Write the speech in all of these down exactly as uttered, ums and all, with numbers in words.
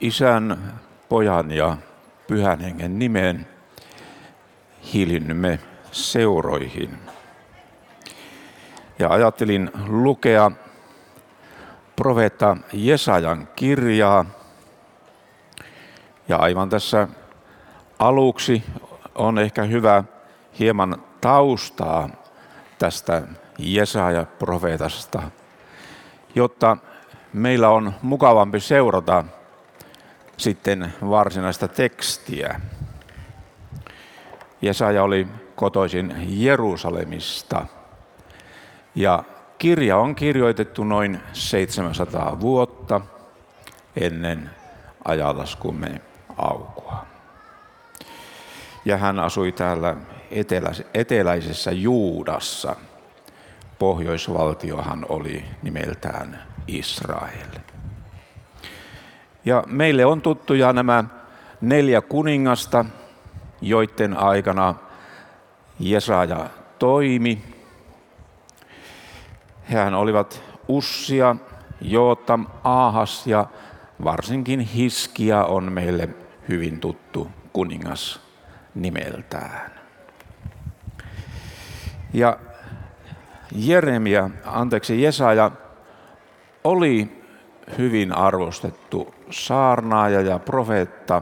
Isän, Pojan ja Pyhän Hengen nimeen hiljinnymme seuroihin. Ja ajattelin lukea profeetta Jesajan kirjaa. Ja aivan tässä aluksi on ehkä hyvä hieman taustaa tästä Jesaja-profeetasta, jotta meillä on mukavampi seurata sitten varsinaista tekstiä. Jesaja oli kotoisin Jerusalemista ja kirja on kirjoitettu noin seitsemänsataa vuotta ennen ajanlaskumme alkua. Ja hän asui täällä eteläisessä Juudassa. Pohjoisvaltiohan oli nimeltään Israel. Ja meille on tuttuja nämä neljä kuningasta, joiden aikana Jesaja toimi. Hehän olivat Ussia, Jootam, Aahas ja varsinkin Hiskia on meille hyvin tuttu kuningas nimeltään. Ja Jeremia, anteeksi Jesaja, oli hyvin arvostettu saarnaaja ja profeetta.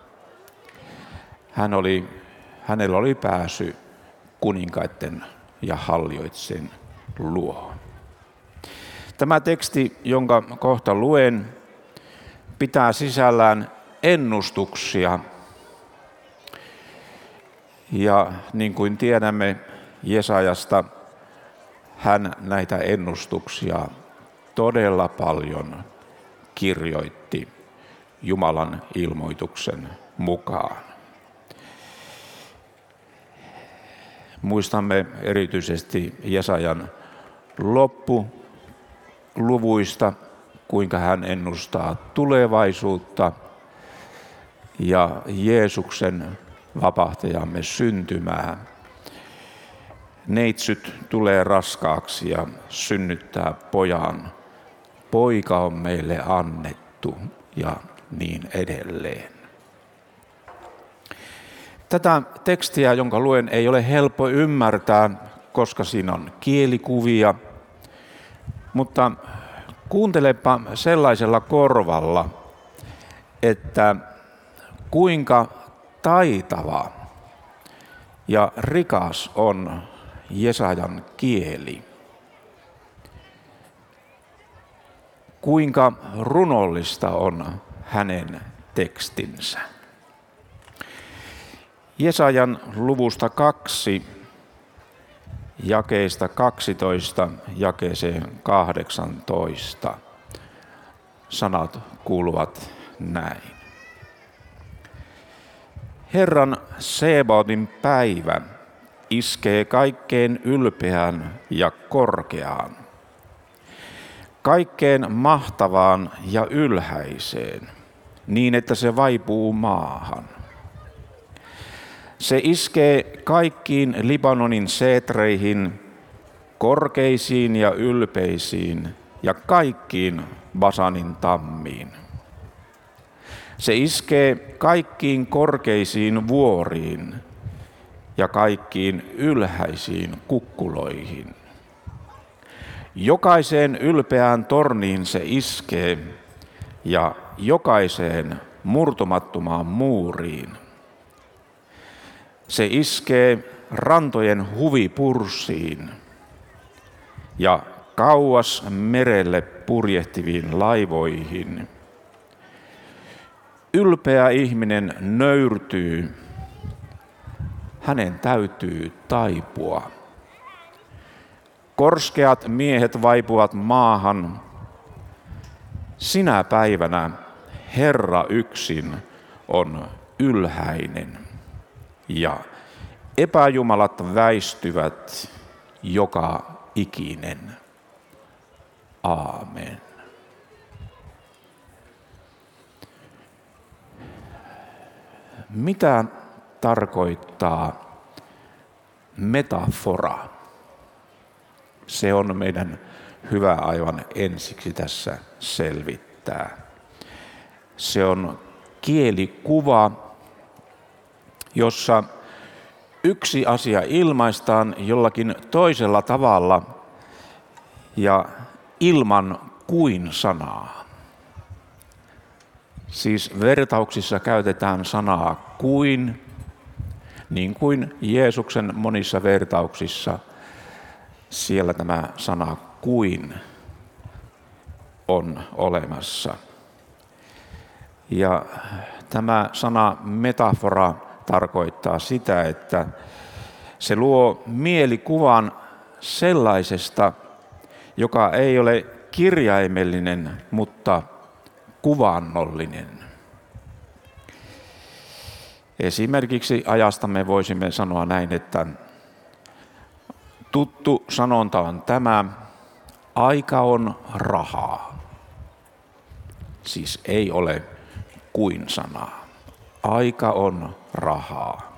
Hän oli, hänellä oli pääsy kuninkaiden ja hallijoiden luo. Tämä teksti, jonka kohta luen, pitää sisällään ennustuksia. Ja niin kuin tiedämme Jesajasta, hän näitä ennustuksia todella paljon kirjoitti Jumalan ilmoituksen mukaan. Muistamme erityisesti Jesajan loppuluvuista, kuinka hän ennustaa tulevaisuutta ja Jeesuksen vapahtajamme syntymää. Neitsyt tulee raskaaksi ja synnyttää pojan. Poika on meille annettu ja niin edelleen. Tätä tekstiä, jonka luen, ei ole helppo ymmärtää, koska siinä on kielikuvia, mutta kuuntelepa sellaisella korvalla, että kuinka taitava ja rikas on Jesajan kieli. Kuinka runollista on hänen tekstinsä. Jesajan luvusta kaksi, jakeista kaksitoista jakeeseen kahdeksantoista. Sanat kuuluvat näin. Herran Sebaotin päivä iskee kaikkeen ylpeään ja korkeaan, kaikkeen mahtavaan ja ylhäiseen, niin että se vaipuu maahan. Se iskee kaikkiin Libanonin seetreihin, korkeisiin ja ylpeisiin ja kaikkiin Basanin tammiin. Se iskee kaikkiin korkeisiin vuoriin ja kaikkiin ylhäisiin kukkuloihin. Jokaiseen ylpeään torniin se iskee ja jokaiseen murtumattomaan muuriin. Se iskee rantojen huvipursiin ja kauas merelle purjehtiviin laivoihin. Ylpeä ihminen nöyrtyy, hänen täytyy taipua. Korskeat miehet vaipuvat maahan. Sinä päivänä Herra yksin on ylhäinen ja epäjumalat väistyvät joka ikinen. Aamen. Mitä tarkoittaa metafora? Se on meidän hyvä aivan ensiksi tässä selvittää. Se on kielikuva, jossa yksi asia ilmaistaan jollakin toisella tavalla ja ilman kuin sanaa. Siis vertauksissa käytetään sanaa kuin, niin kuin Jeesuksen monissa vertauksissa siellä tämä sana kuin on olemassa. Ja tämä sana metafora tarkoittaa sitä, että se luo mielikuvan sellaisesta, joka ei ole kirjaimellinen, mutta kuvaannollinen. Esimerkiksi ajastamme voisimme sanoa näin, että tuttu sanonta on tämä: aika on rahaa. Siis ei ole kuin sanaa. Aika on rahaa.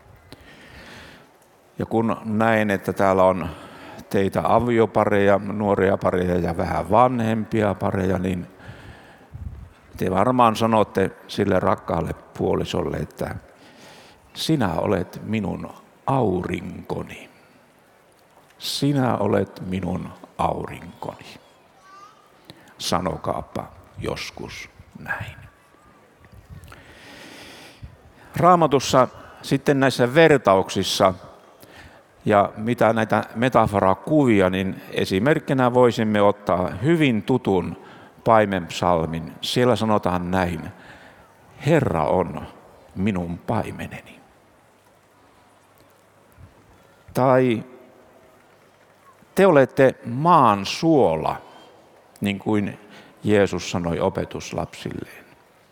Ja kun näen, että täällä on teitä aviopareja, nuoria pareja ja vähän vanhempia pareja, niin te varmaan sanotte sille rakkaalle puolisolle, että sinä olet minun aurinkoni. Sinä olet minun aurinkoni. Sanokaapa joskus näin. Raamatussa sitten näissä vertauksissa ja mitä näitä metaforakuvia, niin esimerkkinä voisimme ottaa hyvin tutun paimenpsalmin. Siellä sanotaan näin: Herra on minun paimeneni. Tai te olette maan suola, niin kuin Jeesus sanoi opetuslapsilleen.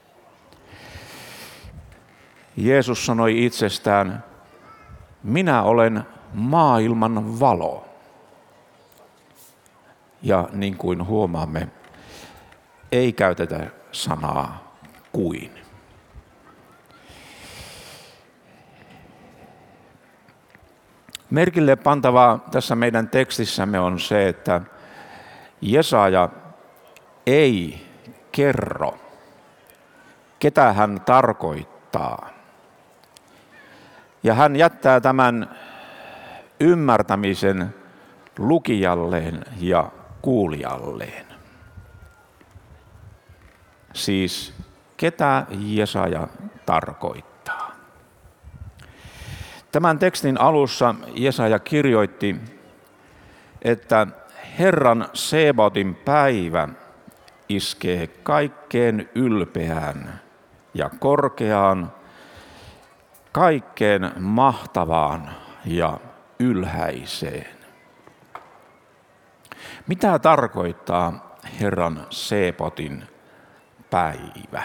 Jeesus sanoi itsestään: minä olen maailman valo. Ja niin kuin huomaamme, ei käytetä sanaa kuin. Merkille pantavaa tässä meidän tekstissämme on se, että Jesaja ei kerro, ketä hän tarkoittaa. Ja hän jättää tämän ymmärtämisen lukijalleen ja kuulijalleen. Siis ketä Jesaja tarkoittaa. Tämän tekstin alussa Jesaja kirjoitti, että Herran Sebaotin päivä iskee kaikkeen ylpeään ja korkeaan, kaikkeen mahtavaan ja ylhäiseen. Mitä tarkoittaa Herran Sebaotin päivä?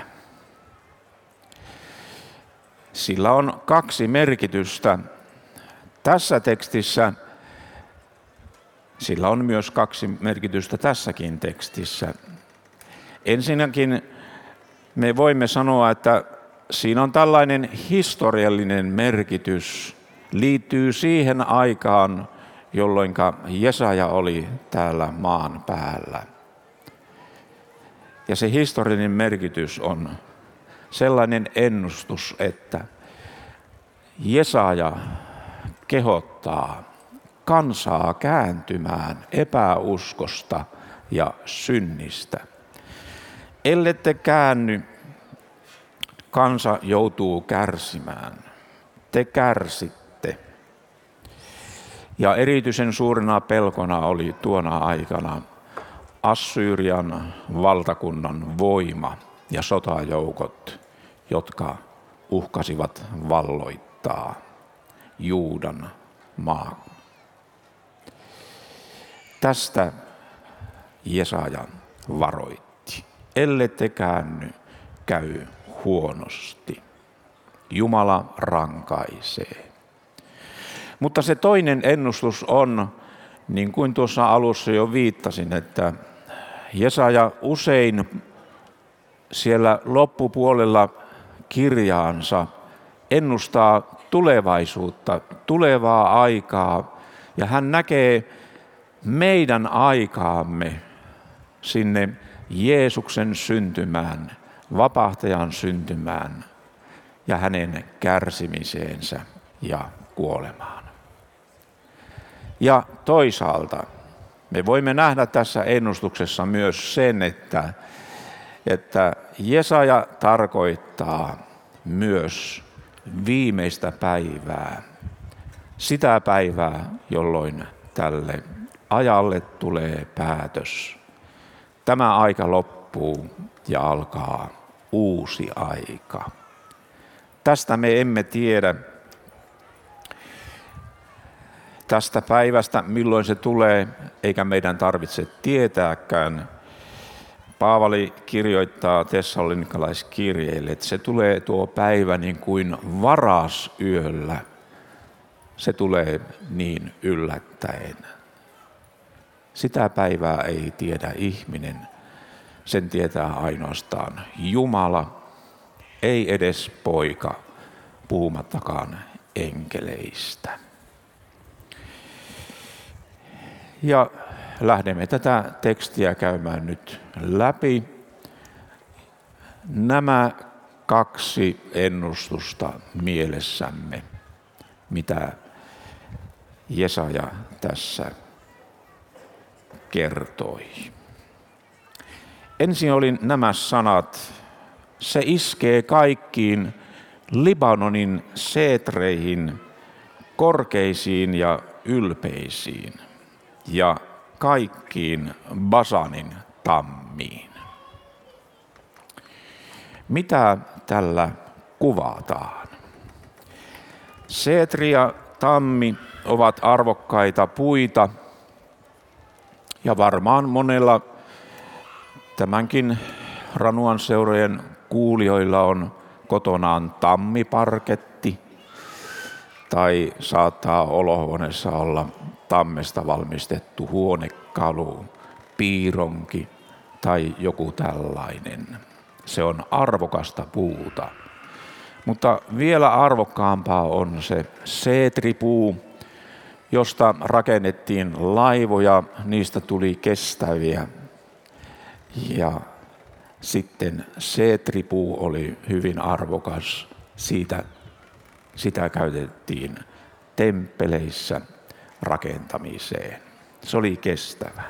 Sillä on kaksi merkitystä. Tässä tekstissä sillä on myös kaksi merkitystä tässäkin tekstissä. Ensinnäkin me voimme sanoa, että siinä on tällainen historiallinen merkitys, liittyy siihen aikaan, jolloin Jesaja oli täällä maan päällä. Ja se historiallinen merkitys on sellainen ennustus, että Jesaja kehottaa kansaa kääntymään epäuskosta ja synnistä. Ellette käänny, kansa joutuu kärsimään. Te kärsitte. Ja erityisen suurena pelkona oli tuona aikana Assyrian valtakunnan voima ja sotajoukot, jotka uhkasivat valloittaa Juudan maan. Tästä Jesaja varoitti. Ellette käänny, käy huonosti. Jumala rankaisee. Mutta se toinen ennustus on, niin kuin tuossa alussa jo viittasin, että Jesaja usein siellä loppupuolella kirjaansa ennustaa tulevaisuutta, tulevaa aikaa, ja hän näkee meidän aikaamme sinne Jeesuksen syntymään vapahtajan syntymään ja hänen kärsimiseensä ja kuolemaan. Ja toisaalta me voimme nähdä tässä ennustuksessa myös sen, että, että Jesaja tarkoittaa myös viimeistä päivää, sitä päivää, jolloin tälle ajalle tulee päätös. Tämä aika loppuu ja alkaa uusi aika. Tästä me emme tiedä tästä päivästä, milloin se tulee, eikä meidän tarvitse tietääkään. Paavali kirjoittaa tessalonikalaiskirjeille, että se tulee tuo päivä niin kuin varasyöllä. Se tulee niin yllättäen. Sitä päivää ei tiedä ihminen, sen tietää ainoastaan Jumala, ei edes poika, puhumattakaan enkeleistä. Ja lähdemme tätä tekstiä käymään nyt läpi. Nämä kaksi ennustusta mielessämme, mitä Jesaja tässä kertoi. Ensin oli nämä sanat: se iskee kaikkiin Libanonin seetreihin, korkeisiin ja ylpeisiin, ja kaikkiin Basanin tammiin. Mitä tällä kuvataan? Seetri ja tammi ovat arvokkaita puita, ja varmaan monella tämänkin Ranuan seurojen kuulijoilla on kotonaan tammiparketti, tai saattaa olohuoneessa olla tammesta valmistettu huonekalu, piironki tai joku tällainen. Se on arvokasta puuta. Mutta vielä arvokkaampaa on se seetripuu, josta rakennettiin laivoja, niistä tuli kestäviä. Ja sitten seetripuu oli hyvin arvokas, siitä, sitä käytettiin temppeleissä rakentamiseen. Se oli kestävä.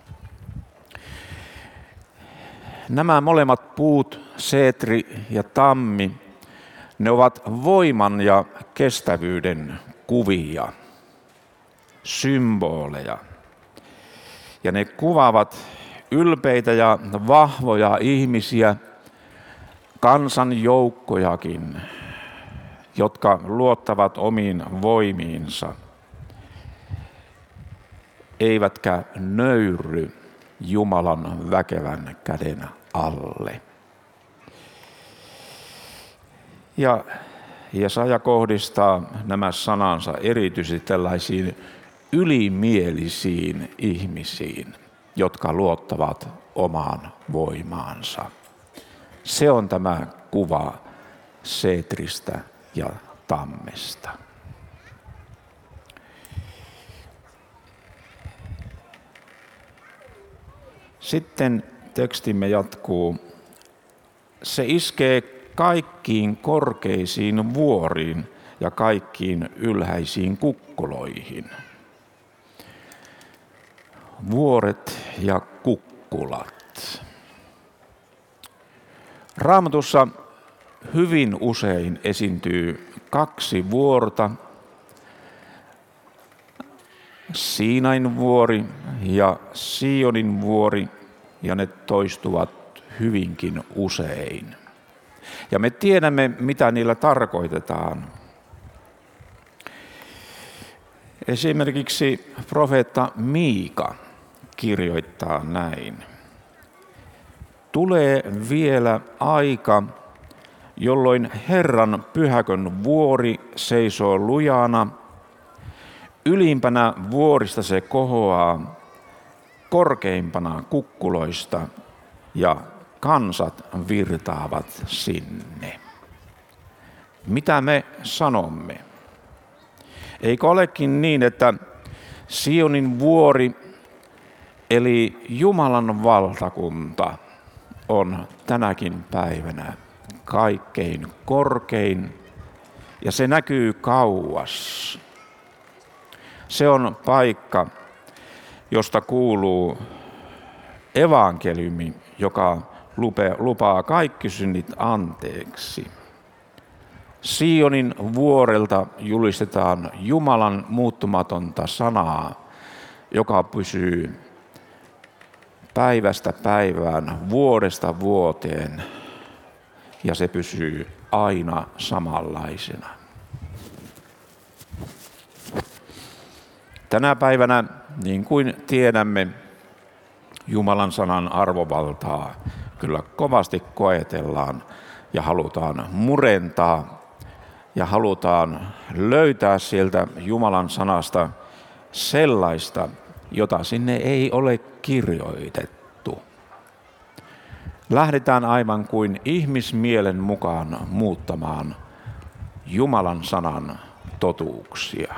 Nämä molemmat puut, seetri ja tammi, ne ovat voiman ja kestävyyden kuvia, symboleja. Ja ne kuvaavat ylpeitä ja vahvoja ihmisiä, kansanjoukkojakin, jotka luottavat omiin voimiinsa, eivätkä nöyry Jumalan väkevän käden alle. Ja Jesaja kohdistaa nämä sanansa erityisesti tällaisiin ylimielisiin ihmisiin, jotka luottavat omaan voimaansa. Se on tämä kuva seetristä ja tammesta. Sitten tekstimme jatkuu. Se iskee kaikkiin korkeisiin vuoriin ja kaikkiin ylhäisiin kukkuloihin. Vuoret ja kukkulat. Raamatussa hyvin usein esiintyy kaksi vuorta, Siinain vuori ja Sionin vuori, ja ne toistuvat hyvinkin usein. Ja me tiedämme, mitä niillä tarkoitetaan. Esimerkiksi profeetta Miika kirjoittaa näin. Tulee vielä aika, jolloin Herran pyhäkön vuori seisoo lujana, ylimpänä vuorista se kohoaa, korkeimpana kukkuloista, ja kansat virtaavat sinne. Mitä me sanomme? Eikö olekin niin, että Sionin vuori, eli Jumalan valtakunta, on tänäkin päivänä kaikkein korkein ja se näkyy kauas. Se on paikka, josta kuuluu evankeliumi, joka lupaa kaikki synnit anteeksi. Sionin vuorelta julistetaan Jumalan muuttumatonta sanaa, joka pysyy päivästä päivään, vuodesta vuoteen, ja se pysyy aina samanlaisena. Tänä päivänä, niin kuin tiedämme, Jumalan sanan arvovaltaa kyllä kovasti koetellaan ja halutaan murentaa ja halutaan löytää sieltä Jumalan sanasta sellaista, jota sinne ei ole kirjoitettu. Lähdetään aivan kuin ihmismielen mukaan muuttamaan Jumalan sanan totuuksia.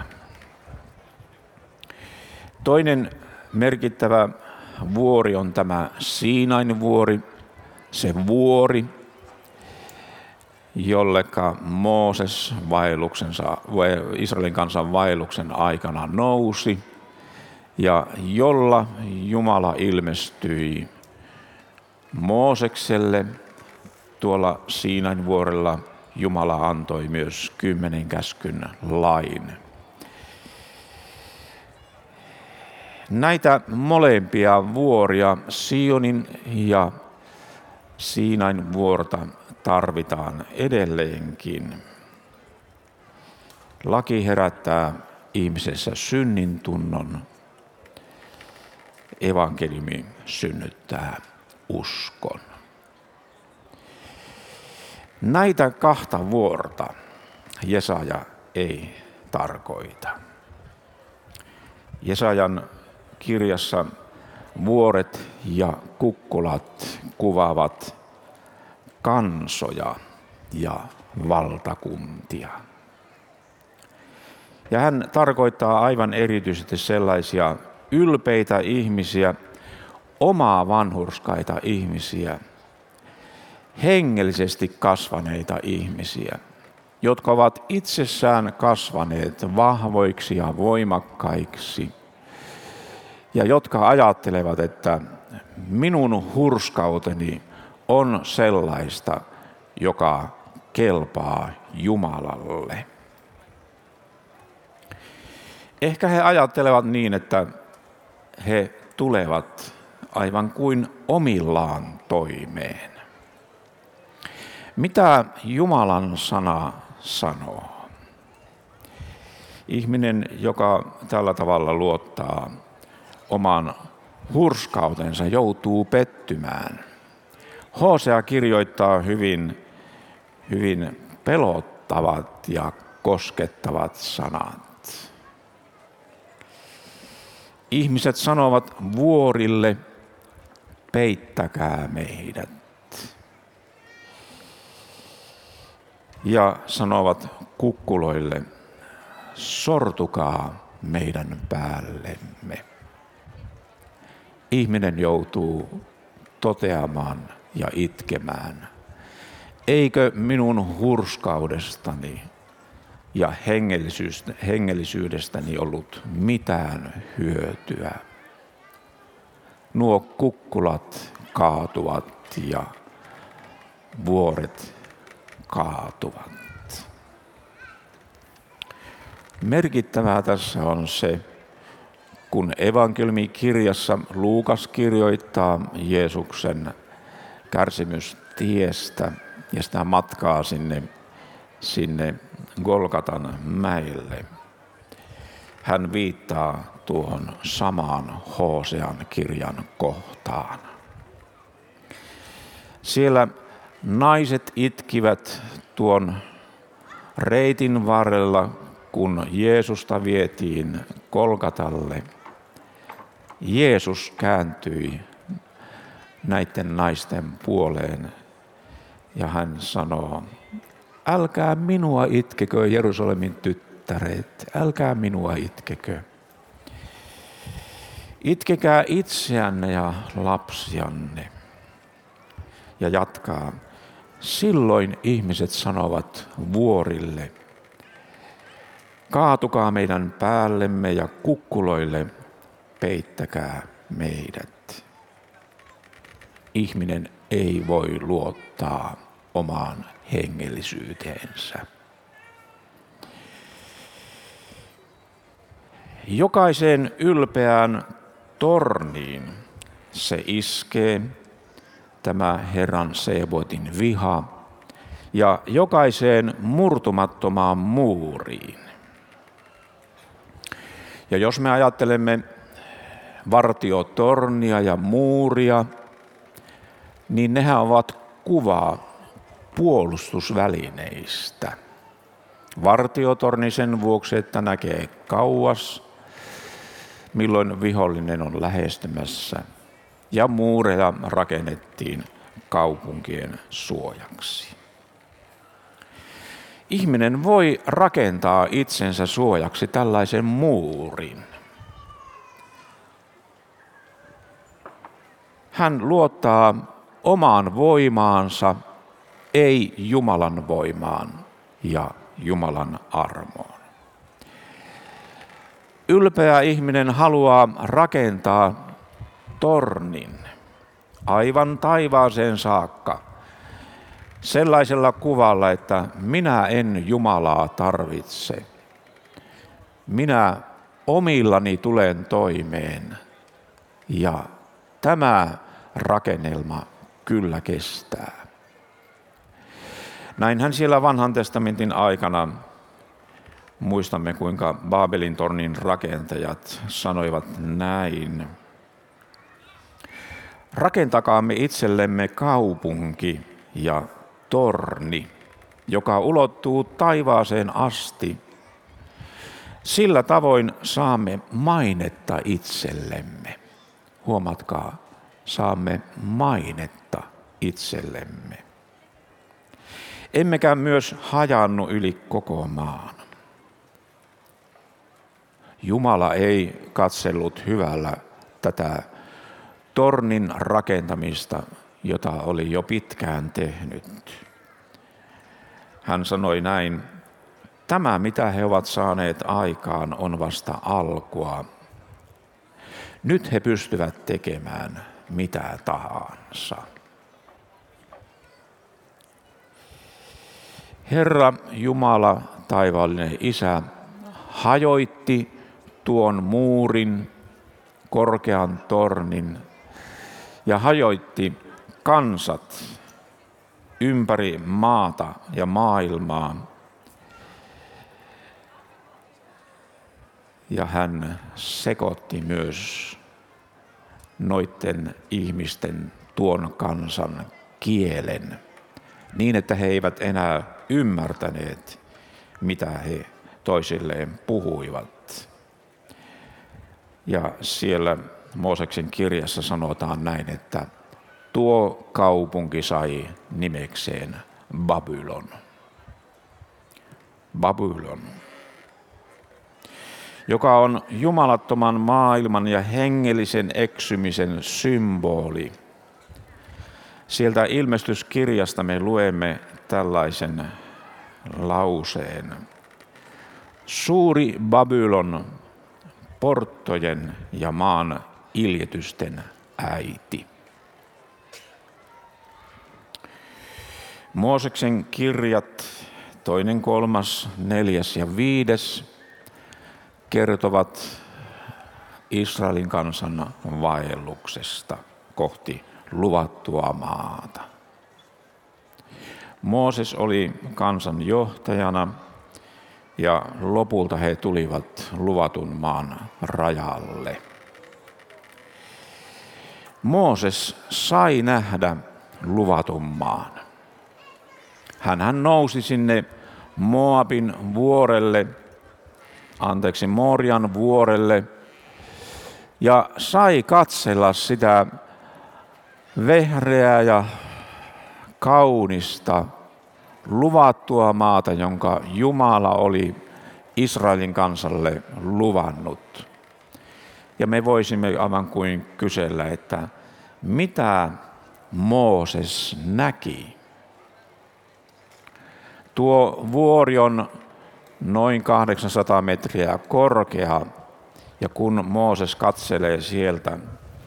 Toinen merkittävä vuori on tämä Siinain vuori, se vuori, jolleka Mooses vaelluksensa, Israelin kansan vaelluksen aikana nousi ja jolla Jumala ilmestyi Moosekselle. Tuolla Siinain vuorella Jumala antoi myös kymmenen käskyn lain. Näitä molempia vuoria, Sionin ja Siinain vuorta, tarvitaan edelleenkin. Laki herättää ihmisessä synnin tunnon. Evankeliumi synnyttää uskon. Näitä kahta vuorta Jesaja ei tarkoita. Jesajan kirjassa vuoret ja kukkulat kuvaavat kansoja ja valtakuntia. Ja hän tarkoittaa aivan erityisesti sellaisia ylpeitä ihmisiä, omaa vanhurskaita ihmisiä, hengellisesti kasvaneita ihmisiä, jotka ovat itsessään kasvaneet vahvoiksi ja voimakkaiksi, ja jotka ajattelevat, että minun hurskauteni on sellaista, joka kelpaa Jumalalle. Ehkä he ajattelevat niin, että he tulevat aivan kuin omillaan toimeen. Mitä Jumalan sana sanoo? Ihminen, joka tällä tavalla luottaa oman hurskautensa, joutuu pettymään. Hosea kirjoittaa hyvin, hyvin pelottavat ja koskettavat sanat. Ihmiset sanovat vuorille, peittäkää meidät. Ja sanovat kukkuloille, sortukaa meidän päällemme. Ihminen joutuu toteamaan ja itkemään, eikö minun hurskaudestani ja hengellisyydestäni ollut mitään hyötyä. Nuo kukkulat kaatuvat ja vuoret kaatuvat. Merkittävää tässä on se, kun evankeliumikirjassa Luukas kirjoittaa Jeesuksen kärsimystiestä ja sitä matkaa sinne, sinne Golgatan mäelle. Hän viittaa tuohon samaan Hosean kirjan kohtaan. Siellä naiset itkivät tuon reitin varrella, kun Jeesusta vietiin Golgatalle. Jeesus kääntyi näiden naisten puoleen ja hän sanoo, älkää minua itkekö, Jerusalemin tyttäret, älkää minua itkekö. Itkekää itseänne ja lapsianne. ja jatkaa. Silloin ihmiset sanovat vuorille, kaatukaa meidän päällemme ja kukkuloille peittäkää meidät. Ihminen ei voi luottaa omaan hengellisyyteensä. Jokaiseen ylpeään torniin se iskee, tämä Herran Seebotin viha, ja jokaiseen murtumattomaan muuriin. Ja jos me ajattelemme vartiotornia ja muuria, niin nehän ovat kuva puolustusvälineistä. Vartiotorni sen vuoksi, että näkee kauas, milloin vihollinen on lähestymässä, ja muureja rakennettiin kaupunkien suojaksi. Ihminen voi rakentaa itsensä suojaksi tällaisen muurin. Hän luottaa omaan voimaansa, ei Jumalan voimaan ja Jumalan armoon. Ylpeä ihminen haluaa rakentaa tornin aivan taivaaseen saakka sellaisella kuvalla, että minä en Jumalaa tarvitse. Minä omillani tulen toimeen ja tämä rakennelma kyllä kestää. Näinhän siellä Vanhan testamentin aikana muistamme, kuinka Baabelin tornin rakentajat sanoivat näin. Rakentakaamme itsellemme kaupunki ja torni, joka ulottuu taivaaseen asti. Sillä tavoin saamme mainetta itsellemme. Huomatkaa, saamme mainetta itsellemme. Emmekä myös hajannu yli koko maan. Jumala ei katsellut hyvällä tätä tornin rakentamista, jota oli jo pitkään tehnyt. Hän sanoi näin, tämä mitä he ovat saaneet aikaan on vasta alkua. Nyt he pystyvät tekemään mitä tahansa. Herra Jumala, taivaallinen Isä, hajoitti tuon muurin, korkean tornin ja hajoitti kansat ympäri maata ja maailmaa. Ja hän sekoitti myös noiden ihmisten tuon kansan kielen niin, että he eivät enää ymmärtäneet, mitä he toisilleen puhuivat. Ja siellä Mooseksen kirjassa sanotaan näin, että tuo kaupunki sai nimekseen Babylon. Babylon, joka on jumalattoman maailman ja hengellisen eksymisen symboli. Sieltä ilmestyskirjasta me luemme tällaisen lauseen. Suuri Babylon, porttojen ja maan iljetysten äiti. Mooseksen kirjat, toinen, kolmas, neljäs ja viides, kertovat Israelin kansan vaelluksesta kohti luvattua maata. Mooses oli kansan johtajana ja lopulta he tulivat luvatun maan rajalle. Mooses sai nähdä luvatun maan. Hänhän nousi sinne Moabin vuorelle, anteeksi Morian vuorelle ja sai katsella sitä vehreää ja kaunista luvattua maata, jonka Jumala oli Israelin kansalle luvannut. Ja me voisimme aivan kuin kysellä, että mitä Mooses näki. Tuo vuori on noin kahdeksansataa metriä korkea, ja kun Mooses katselee sieltä,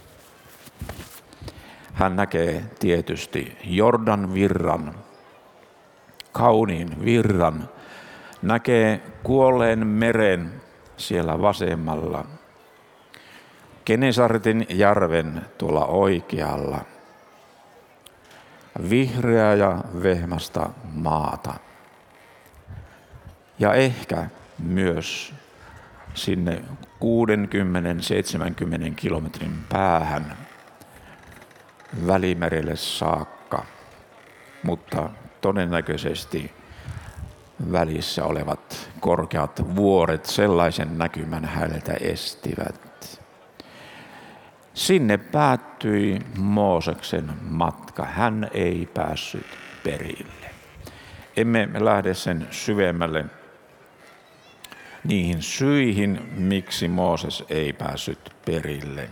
hän näkee tietysti Jordan virran, kauniin virran, näkee kuolleen meren siellä vasemmalla, Genesaretin järven tuolla oikealla, vihreää ja vehmasta maata. Ja ehkä myös sinne kuusikymmentä seitsemänkymmentä kilometrin päähän Välimerelle saakka, mutta todennäköisesti välissä olevat korkeat vuoret sellaisen näkymän häneltä estivät. Sinne päättyi Mooseksen matka. Hän ei päässyt perille. Emme lähde sen syvemmälle niihin syihin, miksi Mooses ei päässyt perille.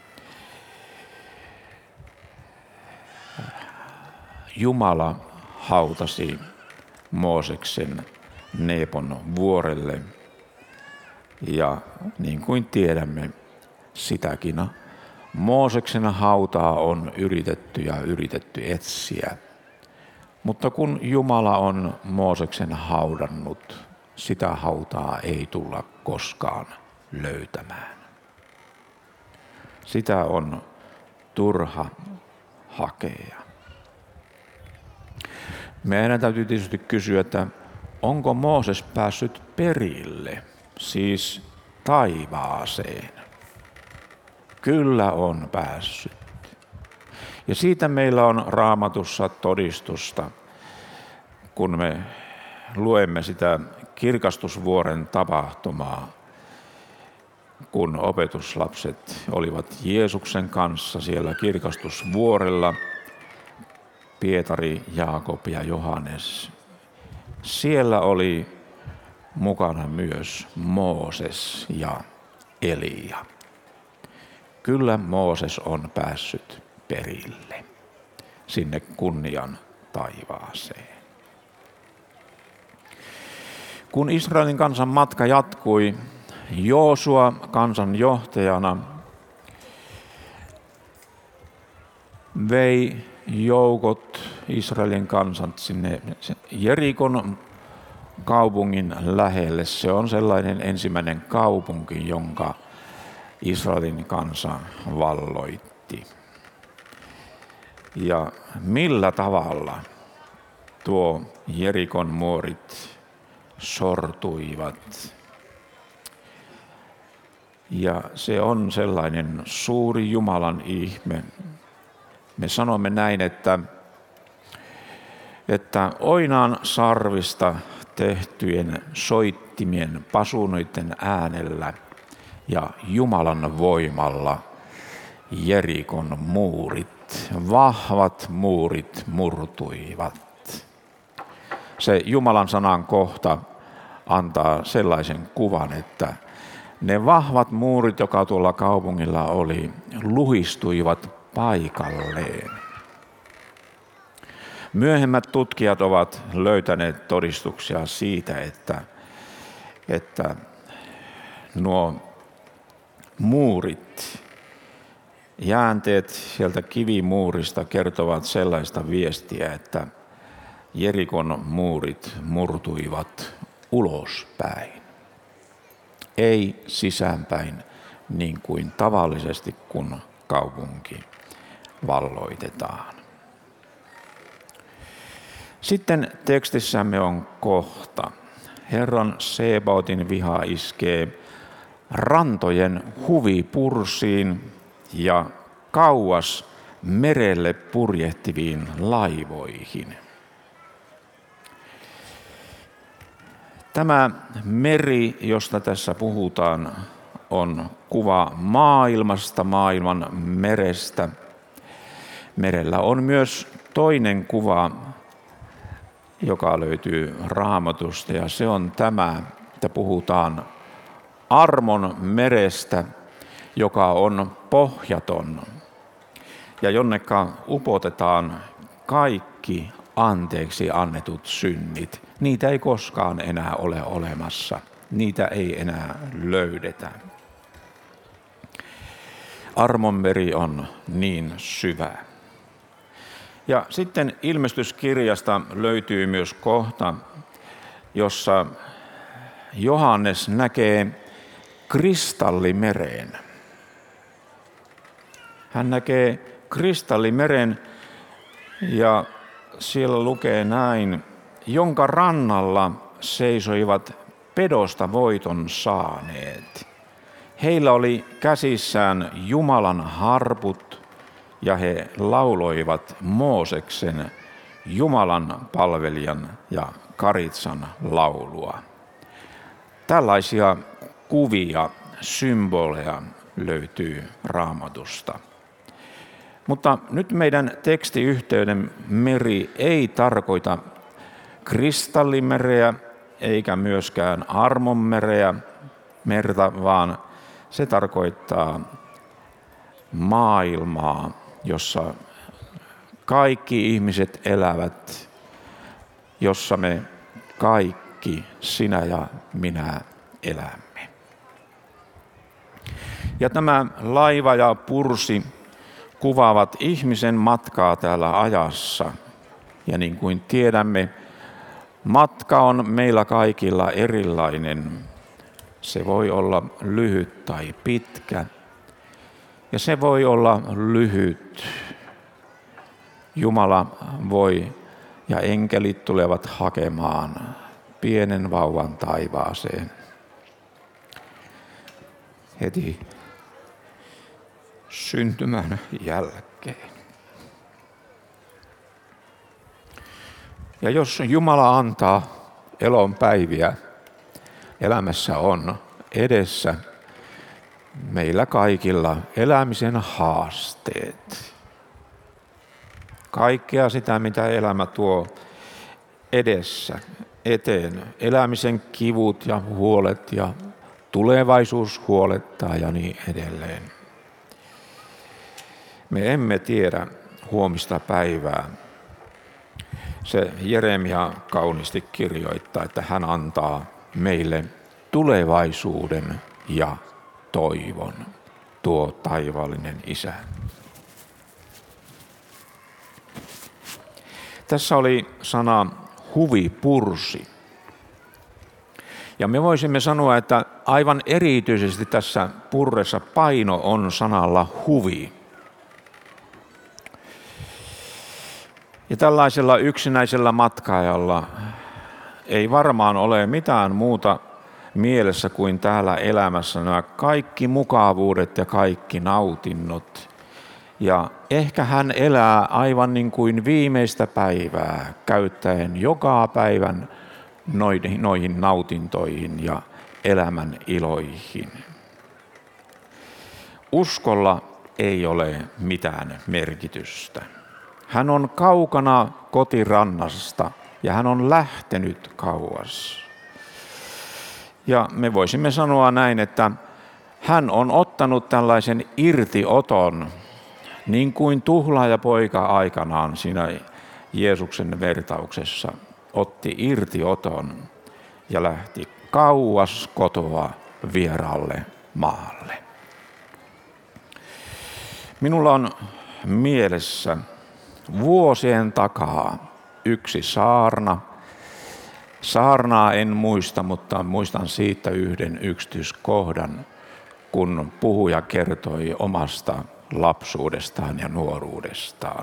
Jumala hautasi Mooseksen Neebon vuorelle, ja niin kuin tiedämme, sitäkin Mooseksen hautaa on yritetty ja yritetty etsiä. Mutta kun Jumala on Mooseksen haudannut, sitä hautaa ei tulla koskaan löytämään. Sitä on turha hakea. Meidän täytyy tietysti kysyä, että onko Mooses päässyt perille, siis taivaaseen? Kyllä on päässyt. Ja siitä meillä on Raamatussa todistusta, kun me luemme sitä kirkastusvuoren tapahtumaa, kun opetuslapset olivat Jeesuksen kanssa siellä kirkastusvuorella, Pietari, Jaakob ja Johannes. Siellä oli mukana myös Mooses ja Elia. Kyllä Mooses on päässyt perille, sinne kunnian taivaaseen. Kun Israelin kansan matka jatkui, Joosua kansan johtajana vei joukot Israelin kansat sinne Jerikon kaupungin lähelle. Se on sellainen ensimmäinen kaupunki, jonka Israelin kansa valloitti. Ja millä tavalla tuo Jerikon muorit sortuivat. Ja se on sellainen suuri Jumalan ihme. Me sanomme näin, että, että oinaan sarvista tehtyjen soittimien pasunoiden äänellä ja Jumalan voimalla Jerikon muurit, vahvat muurit murtuivat. Se Jumalan sanan kohta antaa sellaisen kuvan, että ne vahvat muurit, joka tuolla kaupungilla oli, luhistuivat paikalleen. Myöhemmät tutkijat ovat löytäneet todistuksia siitä, että, että nuo muurit, jäänteet sieltä kivimuurista kertovat sellaista viestiä, että Jerikon muurit murtuivat ulospäin, ei sisäänpäin niin kuin tavallisesti, kun kaupunki valloitetaan. Sitten tekstissämme on kohta. Herran Sebaotin viha iskee rantojen huvipursiin ja kauas merelle purjehtiviin laivoihin. Tämä meri, josta tässä puhutaan, on kuva maailmasta, maailman merestä. Merellä on myös toinen kuva, joka löytyy Raamatusta, ja se on tämä, että puhutaan armon merestä, joka on pohjaton. ja jonneka upotetaan kaikki anteeksi annetut synnit. Niitä ei koskaan enää ole olemassa. Niitä ei enää löydetä. Armonmeri on niin syvä. Ja sitten ilmestyskirjasta löytyy myös kohta, jossa Johannes näkee kristallimeren. Hän näkee kristallimeren ja siellä lukee näin, jonka rannalla seisoivat pedosta voiton saaneet. Heillä oli käsissään Jumalan harput ja he lauloivat Mooseksen, Jumalan palvelijan ja Karitsan laulua. Tällaisia kuvia, symboleja löytyy Raamatusta. Mutta nyt meidän tekstiyhteyden meri ei tarkoita kristallimereä eikä myöskään armonmereä, merta, vaan se tarkoittaa maailmaa, jossa kaikki ihmiset elävät, jossa me kaikki, sinä ja minä, elämme. Ja tämä laiva ja pursi kuvaavat ihmisen matkaa täällä ajassa. Ja niin kuin tiedämme, matka on meillä kaikilla erilainen. Se voi olla lyhyt tai pitkä. Ja se voi olla lyhyt. Jumala voi ja enkelit tulevat hakemaan pienen vauvan taivaaseen. Heti syntymän jälkeen. Ja jos Jumala antaa elon päiviä, elämässä on edessä meillä kaikilla elämisen haasteet. Kaikkea sitä, mitä elämä tuo edessä, eteen. Elämisen kivut ja huolet ja tulevaisuus huolettaa ja niin edelleen. Me emme tiedä huomista päivää. Se Jeremia kauniisti kirjoittaa, että hän antaa meille tulevaisuuden ja toivon, tuo taivaallinen Isä. Tässä oli sana huvipursi. Ja me voisimme sanoa, että aivan erityisesti tässä purressa paino on sanalla huvi. Ja tällaisella yksinäisellä matkaajalla ei varmaan ole mitään muuta mielessä kuin täällä elämässä nämä kaikki mukavuudet ja kaikki nautinnot. Ja ehkä hän elää aivan niin kuin viimeistä päivää, käyttäen joka päivän noihin, noihin nautintoihin ja elämän iloihin. Uskolla ei ole mitään merkitystä. Hän on kaukana kotirannasta ja hän on lähtenyt kauas. Ja me voisimme sanoa näin, että hän on ottanut tällaisen irtioton, niin kuin tuhlaajapoika aikanaan siinä Jeesuksen vertauksessa otti irtioton ja lähti kauas kotoa vieraalle maalle. Minulla on mielessä vuosien takaa yksi saarna. Saarnaa en muista, mutta muistan siitä yhden yksityiskohdan, kun puhuja kertoi omasta lapsuudestaan ja nuoruudestaan.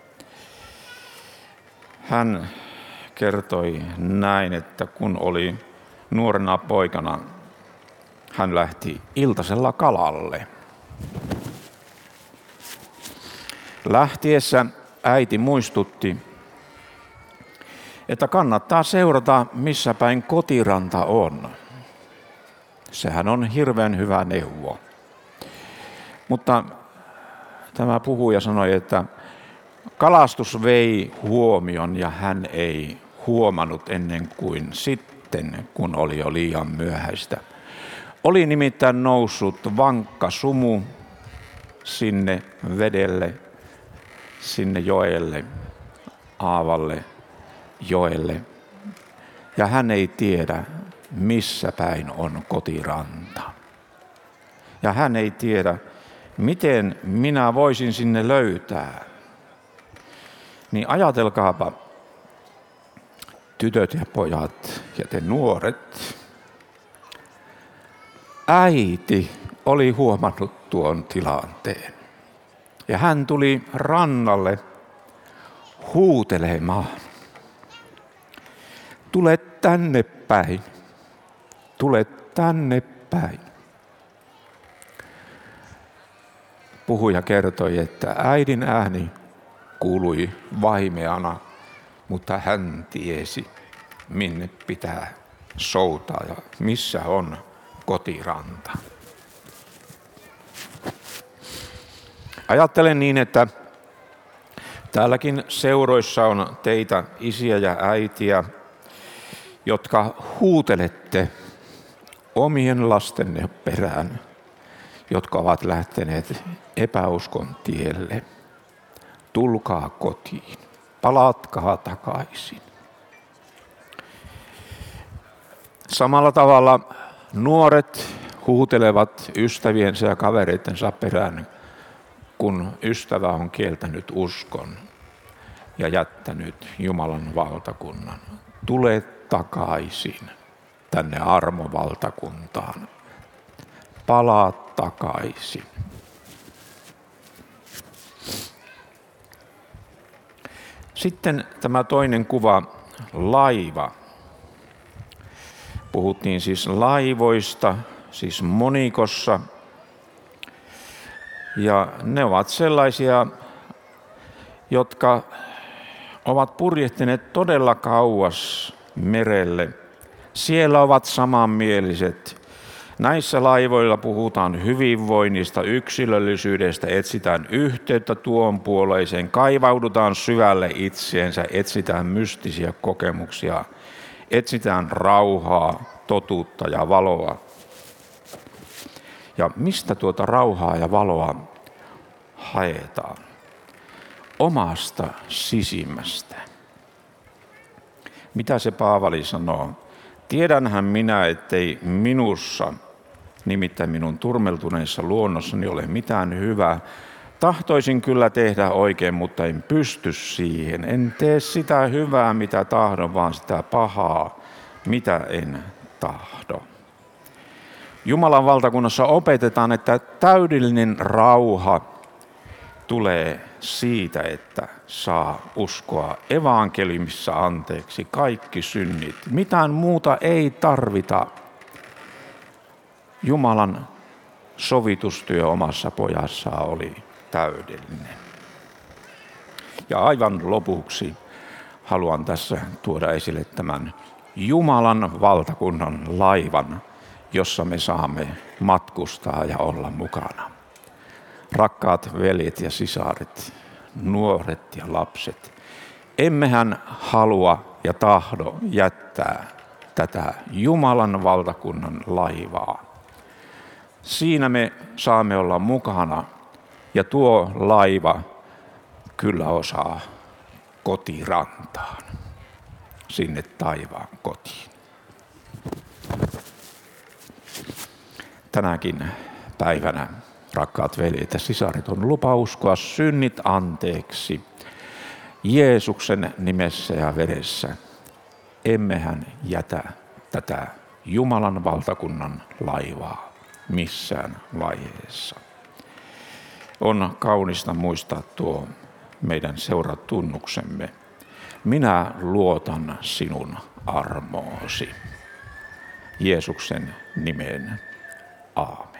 Hän kertoi näin, että kun oli nuorena poikana, hän lähti iltasella kalalle. Lähtiessä äiti muistutti, että kannattaa seurata, missä päin kotiranta on. Sehän on hirveän hyvä neuvo. Mutta tämä puhuja sanoi, että kalastus vei huomion ja hän ei huomannut ennen kuin sitten, kun oli jo liian myöhäistä. Oli nimittäin noussut vankka sumu sinne vedelle sinne joelle, Aavalle joelle. Ja hän ei tiedä, missä päin on kotiranta. Ja hän ei tiedä, miten minä voisin sinne löytää. Niin ajatelkaapa, tytöt ja pojat ja te nuoret. Äiti oli huomannut tuon tilanteen. Ja hän tuli rannalle huutelemaan. Tule tänne päin. Tule tänne päin. Puhuja kertoi, että äidin ääni kuului vaimeana, mutta hän tiesi, minne pitää soutaa ja missä on kotiranta. Ajattelen niin, että täälläkin seuroissa on teitä isiä ja äitiä, jotka huutelette omien lastenne perään, jotka ovat lähteneet epäuskon tielle. Tulkaa kotiin, palatkaa takaisin. Samalla tavalla nuoret huutelevat ystäviensä ja kavereittensa perään, kun ystävä on kieltänyt uskon ja jättänyt Jumalan valtakunnan. Tule takaisin tänne armovaltakuntaan. Palaa takaisin. Sitten tämä toinen kuva, laiva. Puhuttiin siis laivoista, siis monikossa. Ja ne ovat sellaisia, jotka ovat purjehtineet todella kauas merelle. Siellä ovat samanmieliset. Näissä laivoilla puhutaan hyvinvoinnista, yksilöllisyydestä, etsitään yhteyttä tuon puoleiseen, kaivaudutaan syvälle itseensä, etsitään mystisiä kokemuksia, etsitään rauhaa, totuutta ja valoa. Ja mistä tuota rauhaa ja valoa haetaan? Omasta sisimmästä. Mitä se Paavali sanoo? Tiedänhän minä, ettei minussa, nimittäin minun turmeltuneessa luonnossani ole mitään hyvää. Tahtoisin kyllä tehdä oikein, mutta en pysty siihen. En tee sitä hyvää, mitä tahdon, vaan sitä pahaa, mitä en tahdo. Jumalan valtakunnassa opetetaan, että täydellinen rauha tulee siitä, että saa uskoa evankeliumissa anteeksi kaikki synnit. Mitään muuta ei tarvita. Jumalan sovitustyö omassa pojassaan oli täydellinen. Ja aivan lopuksi haluan tässä tuoda esille tämän Jumalan valtakunnan laivan, jossa me saamme matkustaa ja olla mukana. Rakkaat veljet ja sisaret, nuoret ja lapset, emmehän halua ja tahdo jättää tätä Jumalan valtakunnan laivaa. Siinä me saamme olla mukana ja tuo laiva kyllä osaa kotirantaan, sinne taivaan kotiin. Tänäkin päivänä, rakkaat veljet ja sisaret, on lupa uskoa synnit anteeksi Jeesuksen nimessä ja veressä. Emmehän jätä tätä Jumalan valtakunnan laivaa missään vaiheessa. On kaunista muistaa tuo meidän seuratunnuksemme. Minä luotan sinun armoosi. Jeesuksen nimeen. Aamen.